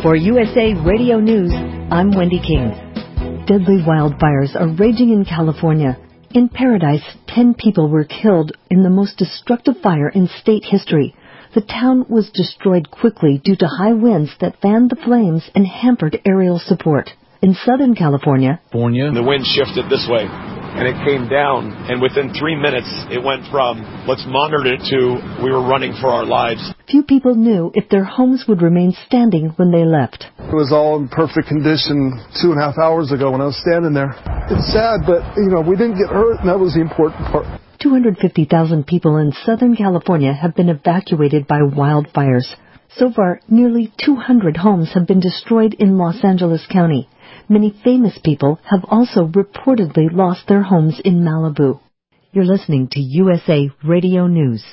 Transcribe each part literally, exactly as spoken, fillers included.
For U S A Radio News, I'm Wendy King. Deadly wildfires are raging in California. In Paradise, ten people were killed in the most destructive fire in state history. The town was destroyed quickly due to high winds that fanned the flames and hampered aerial support. In Southern California, the wind shifted this way, and it came down, and within three minutes, it went from, let's monitor it, to, we were running for our lives. Few people knew if their homes would remain standing when they left. It was all in perfect condition two and a half hours ago when I was standing there. It's sad, but, you know, we didn't get hurt, and that was the important part. two hundred fifty thousand people in Southern California have been evacuated by wildfires. So far, nearly two hundred homes have been destroyed in Los Angeles County. Many famous people have also reportedly lost their homes in Malibu. You're listening to U S A Radio News.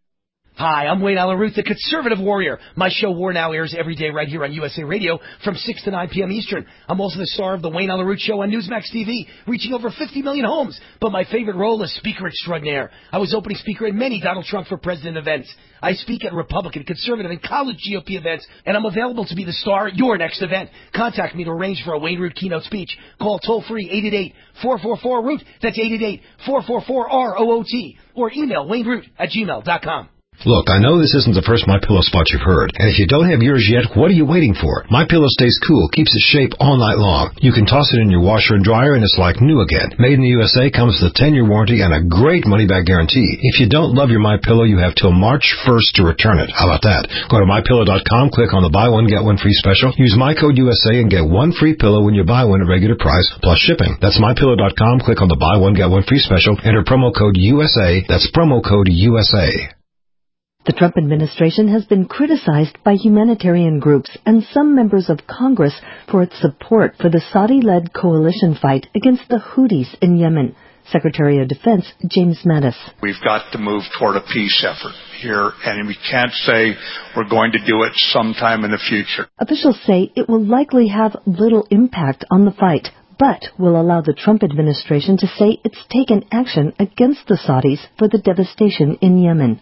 Hi, I'm Wayne Allyn Root, the Conservative Warrior. My show War Now airs every day right here on U S A Radio from six to nine p.m. Eastern. I'm also the star of the Wayne Allyn Root Show on Newsmax T V, reaching over fifty million homes. But my favorite role is Speaker Extraordinaire. I was opening speaker at many Donald Trump for President events. I speak at Republican, Conservative, and college G O P events, and I'm available to be the star at your next event. Contact me to arrange for a Wayne Root keynote speech. Call toll-free eight eight eight, four four four, root. That's eight eight eight, four four four, R O O T. Or email wayneroot at gmail dot com. Look, I know this isn't the first MyPillow spot you've heard, and if you don't have yours yet, what are you waiting for? MyPillow stays cool, keeps its shape all night long. You can toss it in your washer and dryer, and it's like new again. Made in the U S A, comes with a ten-year warranty and a great money-back guarantee. If you don't love your MyPillow, you have till March first to return it. How about that? Go to my pillow dot com, click on the buy one, get one free special. Use my code U S A and get one free pillow when you buy one at regular price, plus shipping. That's my pillow dot com, click on the buy one, get one free special. Enter promo code U S A. That's promo code U S A. The Trump administration has been criticized by humanitarian groups and some members of Congress for its support for the Saudi-led coalition fight against the Houthis in Yemen. Secretary of Defense James Mattis. We've got to move toward a peace effort here, and we can't say we're going to do it sometime in the future. Officials say it will likely have little impact on the fight, but will allow the Trump administration to say it's taken action against the Saudis for the devastation in Yemen.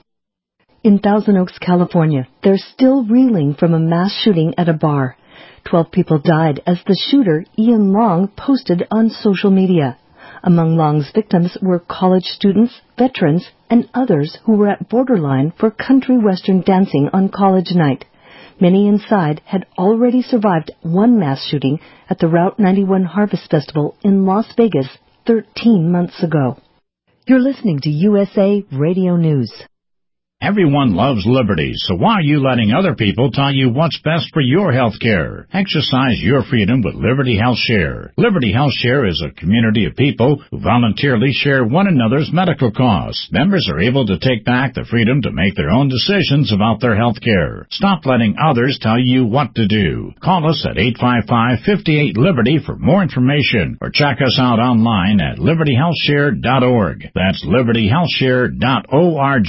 In Thousand Oaks, California, they're still reeling from a mass shooting at a bar. Twelve people died as the shooter, Ian Long, posted on social media. Among Long's victims were college students, veterans, and others who were at Borderline for country western dancing on college night. Many inside had already survived one mass shooting at the Route ninety-one Harvest Festival in Las Vegas thirteen months ago. You're listening to U S A Radio News. Everyone loves liberty, so why are you letting other people tell you what's best for your health care? Exercise your freedom with Liberty Health Share. Liberty Health Share is a community of people who voluntarily share one another's medical costs. Members are able to take back the freedom to make their own decisions about their health care. Stop letting others tell you what to do. Call us at eight five five, five eight, LIBERTY for more information, or check us out online at liberty health share dot org. That's liberty health share dot org.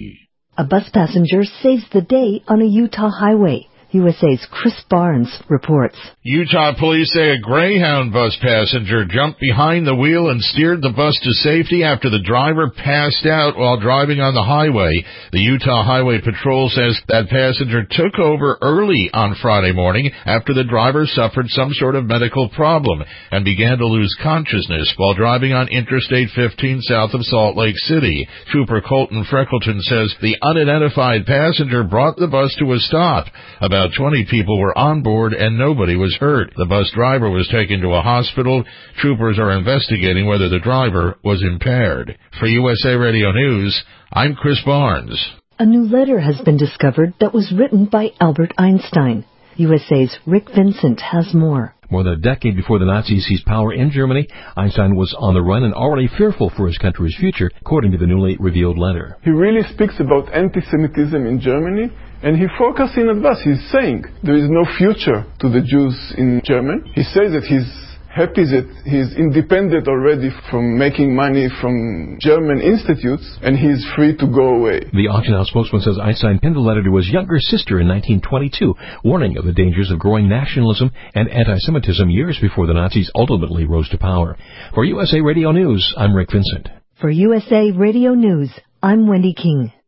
A bus passenger saves the day on a Utah highway. U S A's Chris Barnes reports. Utah police say a Greyhound bus passenger jumped behind the wheel and steered the bus to safety after the driver passed out while driving on the highway. The Utah Highway Patrol says that passenger took over early on Friday morning after the driver suffered some sort of medical problem and began to lose consciousness while driving on Interstate fifteen south of Salt Lake City. Trooper Colton Freckleton says the unidentified passenger brought the bus to a stop. About twenty people were on board and nobody was hurt. The bus driver was taken to a hospital. Troopers are investigating whether the driver was impaired. For U S A Radio News, I'm Chris Barnes. A new letter has been discovered that was written by Albert Einstein. U S A's Rick Vincent has more. More than a decade before the Nazis seized power in Germany, Einstein was on the run and already fearful for his country's future, according to the newly revealed letter. He really speaks about anti-Semitism in Germany, and he forecasts in advance. He's saying there is no future to the Jews in Germany. He says that he's happy that he's independent already from making money from German institutes, and he's free to go away. The auction house spokesman says Einstein penned the letter to his younger sister in nineteen twenty-two, warning of the dangers of growing nationalism and anti-Semitism years before the Nazis ultimately rose to power. For U S A Radio News, I'm Rick Vincent. For U S A Radio News, I'm Wendy King.